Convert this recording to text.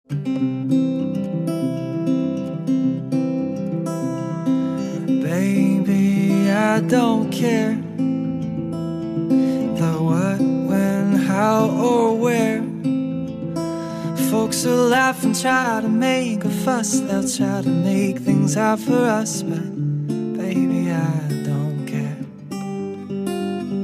Baby, I don't care the what, when, how, or where. Folks will laugh and try to make a fuss. They'll try to make things hard for us, but baby, I